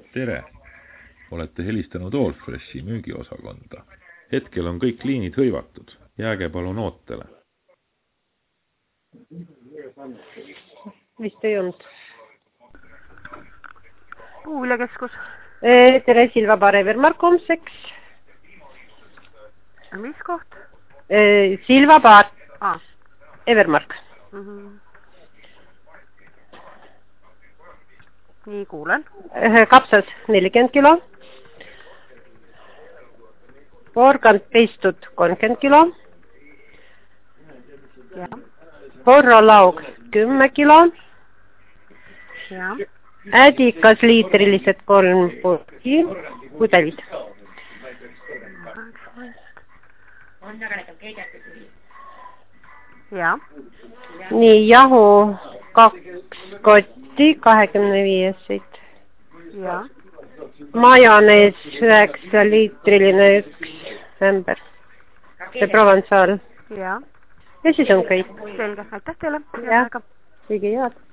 Tere! Olete helistanud Allfreshi müügiosakonda. Hetkel on kõik liinid hõivatud. Jääge palun ootele. Vist ei olnud. Puuviljakeskus. Tere, Silvabaar Evermark homseks. Mis koht? Silvabaar Evermark. Nii, kuulen. Kapsas 40 kilo. Porgand peistud 30 kilo. Ja. Porrolaug 10 kilo. Ja. Ädikas liitrilised 3 pudelid. Ja. Nii, jahu 2 kotti 25. Ja. Majonees 9 liitriline 1 ämber. See Provençal. Ja. Ja siis on kõik. Selge, aitäh teile. Ja, kõige head.